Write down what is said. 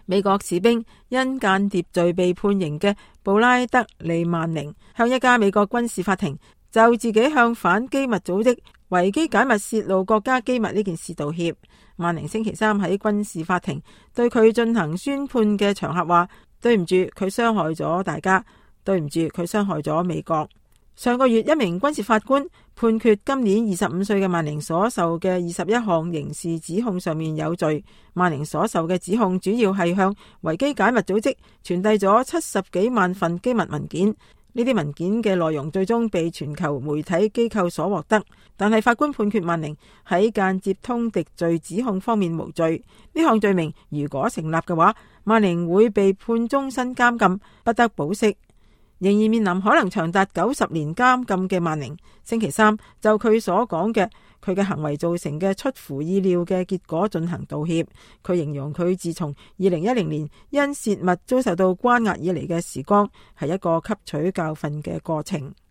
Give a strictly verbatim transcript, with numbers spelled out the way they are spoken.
美國士兵因間諜罪被判刑嘅布拉德利曼寧向一家美國軍事法庭就自己向反機密組織維基解密泄露國家機密呢件事道歉。曼寧星期三喺軍事法庭對佢進行宣判嘅場合話：對唔住，佢傷害咗大家，對唔住，佢傷害咗美國。上個月，一名軍事法官判決今年二十五歲嘅曼寧所受嘅二十一項刑事指控上面有罪。曼寧所受嘅指控主要係向維基解密組織傳遞咗七十幾萬份機密文件，呢啲文件嘅內容最終被全球媒體機構所獲得。但係法官判決曼寧喺間接通敵罪指控方面無罪。呢項罪名如果成立嘅話，曼寧會被判終身監禁，不得保釋。仍然面臨可能長達九十年監禁嘅曼寧，星期三就佢所講嘅佢嘅行為造成嘅出乎意料嘅結果進行道歉。佢形容佢自從二零一零年因洩密遭受到關押以嚟嘅時光係一個吸取教訓嘅過程。